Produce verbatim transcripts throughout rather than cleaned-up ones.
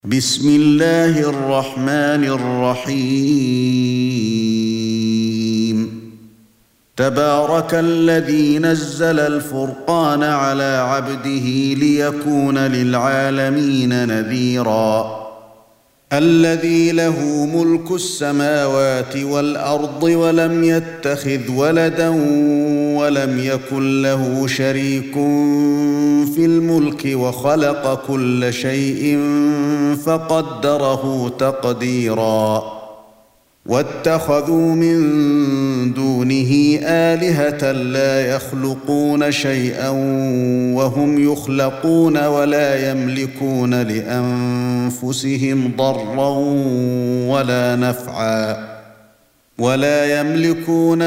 بسم الله الرحمن الرحيم تبارك الذي نزل الفرقان على عبده ليكون للعالمين نذيرا الذي له ملك السماوات والأرض ولم يتخذ ولدا ولم يكن له شريك في الملك وخلق كل شيء فقدره تقديرا واتخذوا من دونه آلهة لا يخلقون شيئا وهم يخلقون ولا يملكون لأنفسهم ضرا ولا نفعا ولا يملكون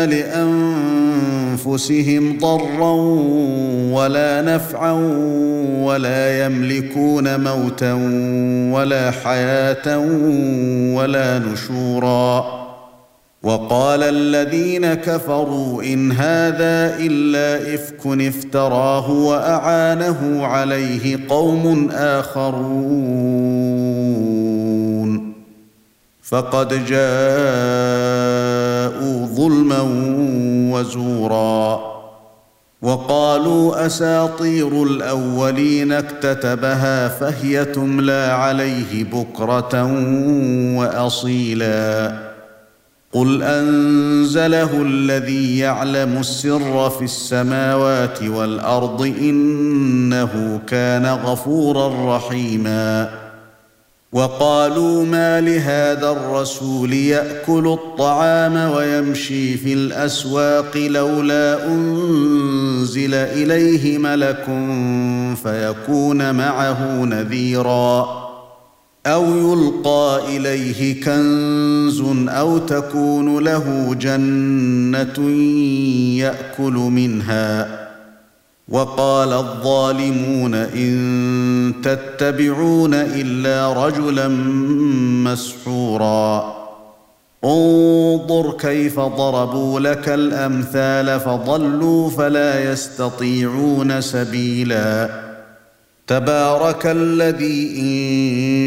لأنفسهم ضرا ولا نفعا ولا يملكون موتا ولا حياة ولا نشورا وقال الذين كفروا إن هذا إلا إفك افتراه وأعانه عليه قوم آخرون فقد جاءوا ظلما وزورا وقالوا أساطير الأولين اكتتبها فهي تملى عليه بكرة وأصيلا قل أنزله الذي يعلم السر في السماوات والأرض إنه كان غفورا رحيما وقالوا ما لهذا الرسول يأكل الطعام ويمشي في الأسواق لولا أنزل إليه ملك فيكون معه نذيرا أو يلقى إليه كنز أو تكون له جنة يأكل منها وقال الظالمون إن تتبعون إلا رجلا مسحورا انظر كيف ضربوا لك الأمثال فضلوا فلا يستطيعون سبيلا تبارك الذي إن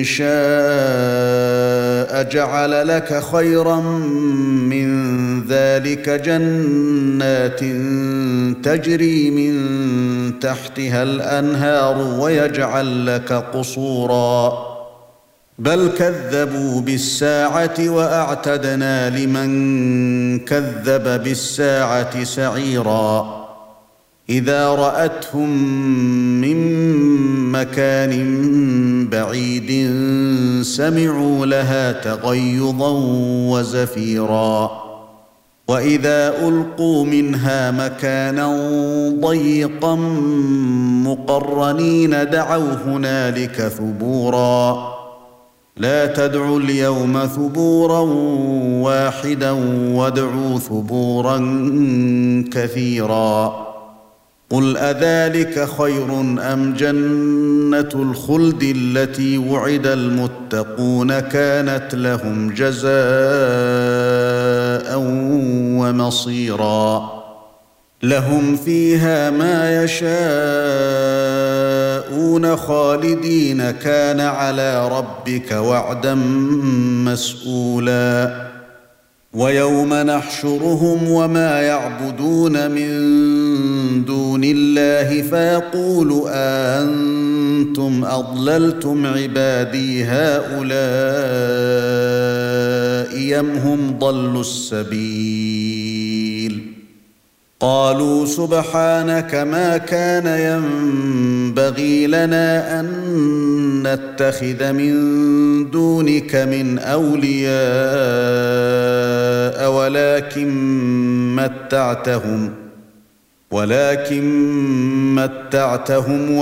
شاء جعل لك خيرا من ذلك جنات تجري من تحتها الأنهار ويجعل لك قصورا بل كذبوا بالساعة وأعتدنا لمن كذب بالساعة سعيرا إذا رأتهم من مكان بعيد سمعوا لها تغيظا وزفيرا وإذا ألقوا منها مكانا ضيقا مقرنين دعوا هنالك ثبورا لا تدعوا اليوم ثبورا واحدا وادعوا ثبورا كثيرا قل أذلك خير أم جنة الخلد التي وعد المتقون كانت لهم جزاء ومصيرا لهم فيها ما يشاءون خالدين كان على ربك وعدا مسئولا ويوم نحشرهم وما يعبدون من دون الله فيقول أأنتم أضللتم عبادي هؤلاء أم هم ضلوا السبيل قالوا سبحانك ما كان ينبغي لنا أن نتخذ من دونك من أولياء ولكن متعتهم ولكن متعتهم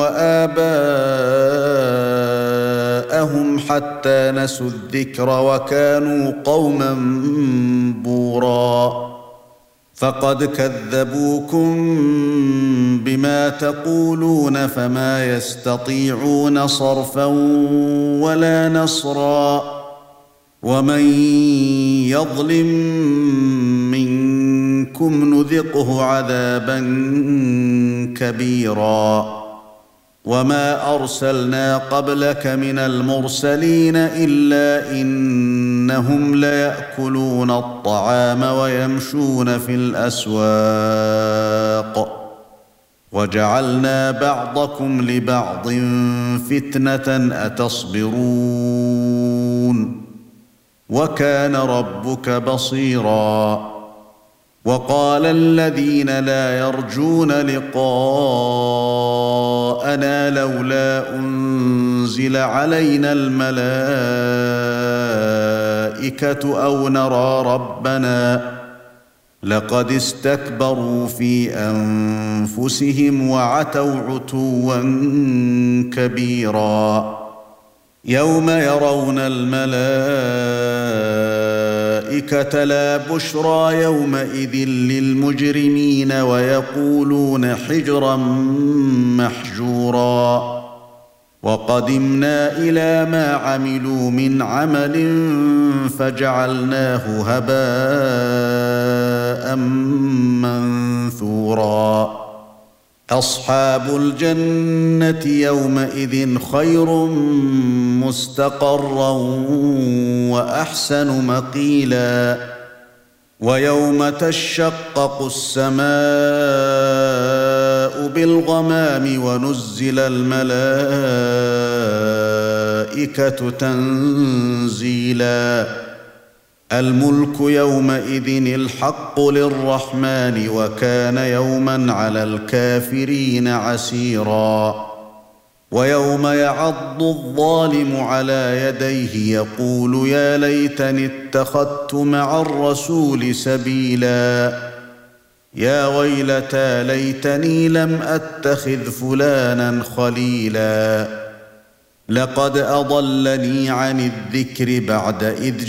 وآباءهم حتى نسوا الذكر وكانوا قوما بورا فقد كذبوكم بما تقولون فما يستطيعون صرفا ولا نصرا ومن يظلم منكم نذقه عذابا كبيرا وما ارسلنا قبلك من المرسلين الا انهم ليأكلون الطعام ويمشون في الاسواق وجعلنا بعضكم لبعض فتنة اتصبرون وكان ربك بصيرا وقال الذين لا يرجون لقاءنا لولا أنزل علينا الملائكة أو نرى ربنا لقد استكبروا في أنفسهم وعتوا عتوا كبيرا يوم يرون الملائكة لا بشرى يومئذ للمجرمين ويقولون حجرا محجورا وقدمنا إلى ما عملوا من عمل فجعلناه هباء منثورا أصحاب الجنة يومئذ خير مستقرا وأحسن مقيلا ويوم تشقق السماء بالغمام ونزل الملائكة تنزيلا الملك يومئذ الحق للرحمن وكان يوما على الكافرين عسيرا ويوم يعض الظالم على يديه يقول يا ليتني اتخذت مع الرسول سبيلا يا ويلتى ليتني لم أتخذ فلانا خليلا لقد أضلني عن الذكر بعد إذ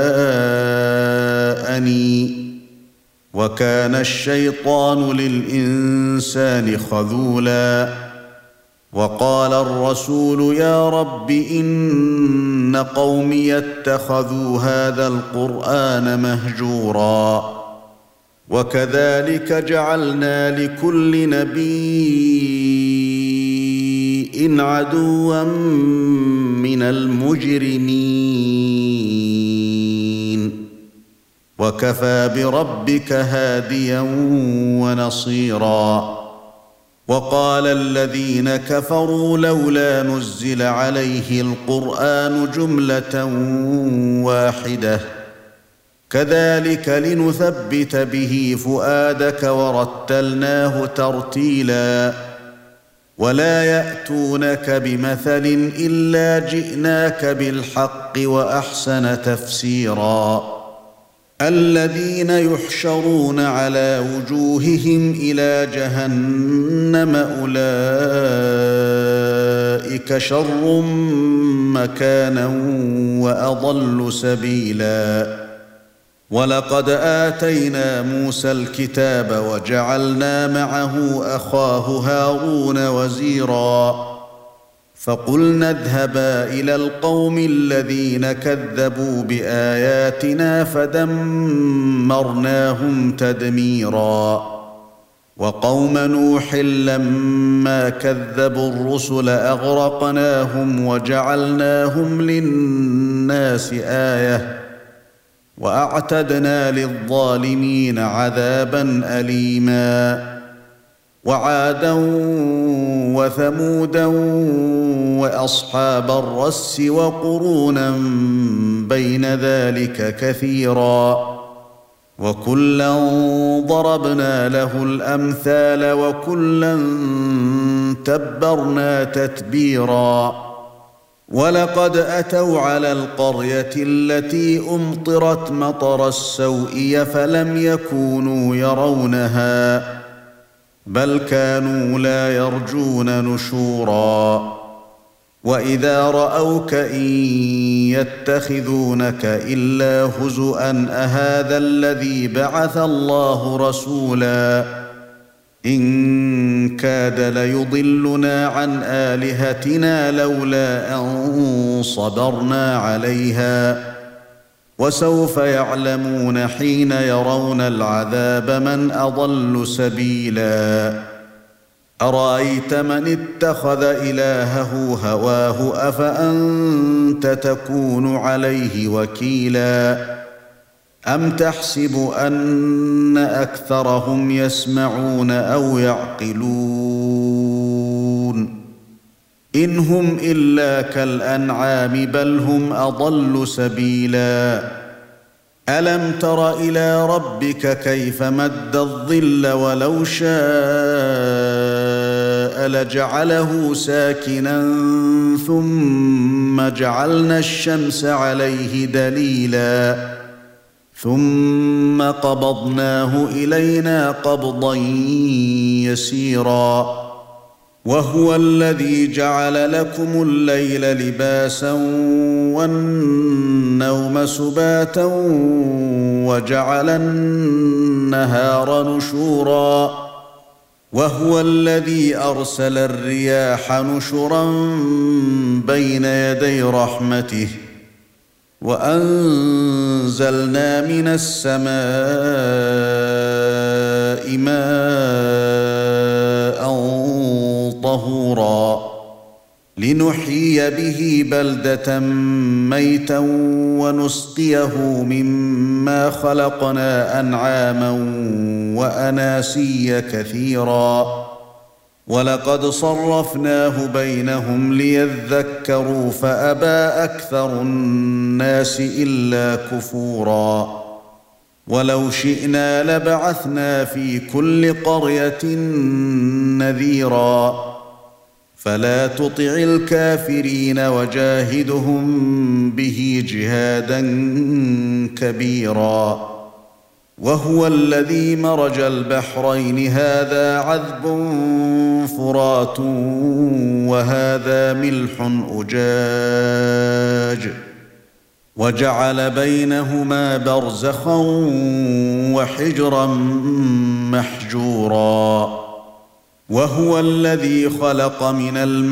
جاءني وكان الشيطان للإنسان خذولا وقال الرسول يا رب إن قومي اتخذوا هذا القرآن مهجورا وكذلك جعلنا لكل نبي عدوا من المجرمين وكفى بربك هاديا ونصيرا وقال الذين كفروا لولا نزل عليه القرآن جملة واحدة كذلك لنثبت به فؤادك ورتلناه ترتيلا ولا يأتونك بمثل إلا جئناك بالحق وأحسن تفسيرا الذين يحشرون على وجوههم إلى جهنم أولئك شر مكانا وأضل سبيلا ولقد آتينا موسى الكتاب وجعلنا معه أخاه هارون وزيرا فقلنا اذهبا إلى القوم الذين كذبوا بآياتنا فدمرناهم تدميرا وقوم نوح لما كذبوا الرسل أغرقناهم وجعلناهم للناس آية وأعتدنا للظالمين عذابا أليما وعادا وثمودا وأصحاب الرس وقرونا بين ذلك كثيرا وكلا ضربنا له الأمثال وكلا تبرنا تتبيرا ولقد أتوا على القرية التي أمطرت مطر السوء فلم يكونوا يرونها بل كانوا لا يرجون نشورا وإذا رأوك إن يتخذونك إلا هزؤا أهذا الذي بعث الله رسولا إن كاد ليضلنا عن آلهتنا لولا أن صبرنا عليها وسوف يعلمون حين يرون العذاب من أضل سبيلا أرأيت من اتخذ إلهه هواه أفأنت تكون عليه وكيلا أم تحسب أن أكثرهم يسمعون أو يعقلون إن هم إلا كالأنعام بل هم أضل سبيلا ألم تر إلى ربك كيف مد الظل ولو شاء لجعله ساكنا ثم جعلنا الشمس عليه دليلا ثم قبضناه إلينا قبضا يسيرا وهو الذي جعل لكم الليل لباسا والنوم سباتا وجعل النهار نشورا وهو الذي أرسل الرياح نشرا بين يدي رحمته وأنزلنا من السماء ماء طهورا لنحيي به بلدة ميتا ونسقيه مما خلقنا أنعاما وأناسيا كثيرا ولقد صرفناه بينهم ليذكروا فأبى أكثر الناس إلا كفورا ولو شئنا لبعثنا في كل قرية نذيرا فلا تطع الكافرين وجاهدهم به جهادا كبيرا وهو الذي مرج البحرين هذا عذب فرات وهذا ملح أجاج وجعل بينهما برزخا وحجرا محجورا وهو الذي خلق من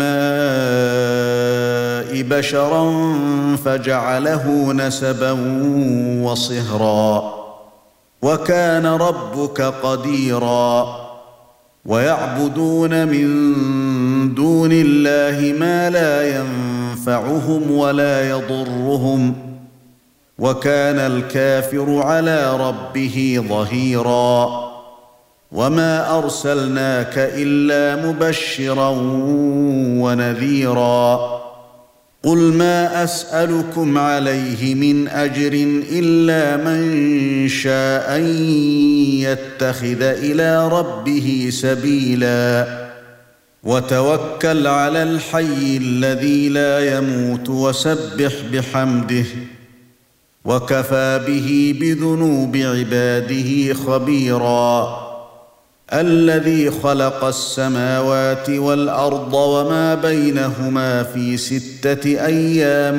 الماء بشرا فجعله نسبا وصهرا وكان ربك قديرا ويعبدون من دون الله ما لا ينفعهم ولا يضرهم وكان الكافر على ربه ظهيرا وما أرسلناك إلا مبشرا ونذيرا قل ما أسألكم عليه من أجر إلا من شاء أن يتخذ إلى ربه سبيلا وتوكل على الحي الذي لا يموت وسبح بحمده وكفى به بذنوب عباده خبيرا الذي خلق السماوات والأرض وما بينهما في ستة أيام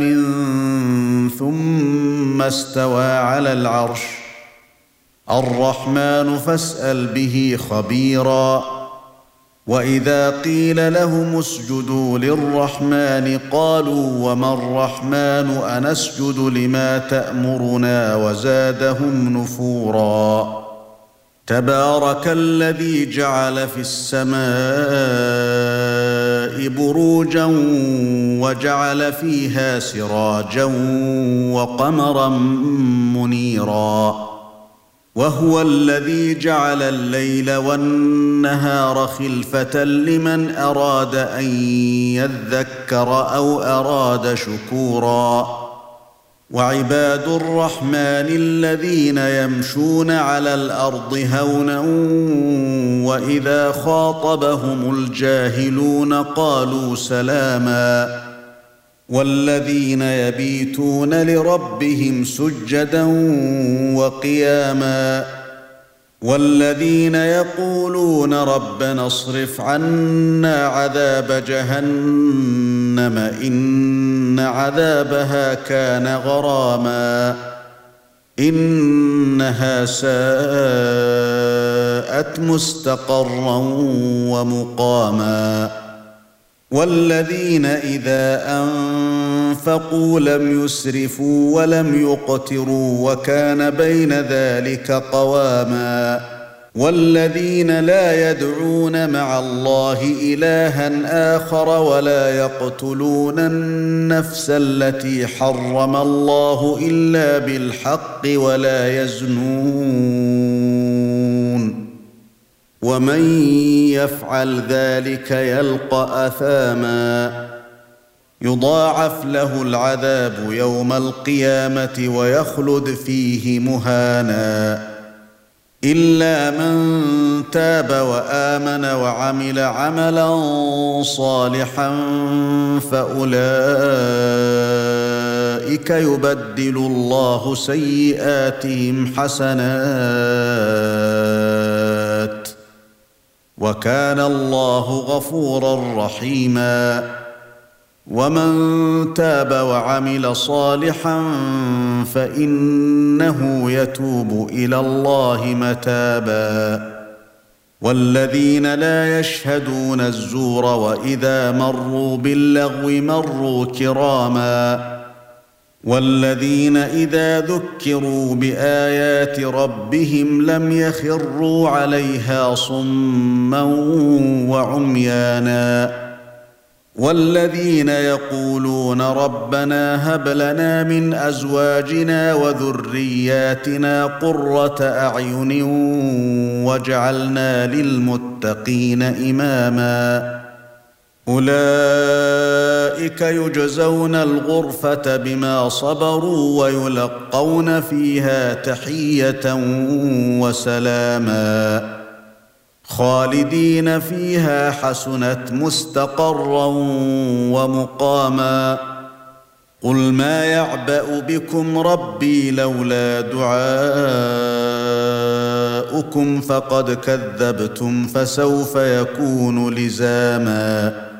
ثم استوى على العرش الرحمن فاسأل به خبيرا وإذا قيل لهم اسجدوا للرحمن قالوا وما الرحمن أنسجد لما تأمرنا وزادهم نفورا تبارك الذي جعل في السماء بروجا وجعل فيها سراجا وقمرا منيرا وهو الذي جعل الليل والنهار خلفة لمن أراد أن يذكر أو أراد شكورا وعباد الرحمن الذين يمشون على الأرض هونا وإذا خاطبهم الجاهلون قالوا سلاما والذين يبيتون لربهم سجدا وقياما والذين يقولون ربنا اصرف عنا عذاب جهنم إن عذابها كان غراما إنها ساءت مستقرا ومقاما والذين إذا أنفقوا لم يسرفوا ولم يقتروا وكان بين ذلك قواما والذين لا يدعون مع الله إلها آخر ولا يقتلون النفس التي حرم الله إلا بالحق ولا يزنون ومن يفعل ذلك يلقى أثاما يضاعف له العذاب يوم القيامة ويخلد فيه مهانا إلا من تاب وآمن وعمل عملا صالحا فأولئك يبدل الله سيئاتهم حسنات وكان الله غفورا رحيما ومن تاب وعمل صالحا فإنه يتوب إلى الله متابا والذين لا يشهدون الزور وإذا مروا باللغو مروا كراما والذين إذا ذكروا بآيات ربهم لم يخروا عليها صما وعميانا والذين يقولون ربنا هب لنا من أزواجنا وذرياتنا قرة أعين واجعلنا للمتقين إماما أولئك يجزون الغرفة بما صبروا ويلقون فيها تحية وسلاما خالدين فيها حسنت مستقرا ومقاما قل ما يعبأ بكم ربي لولا دعاؤكم فقد كذبتم فسوف يكون لزاما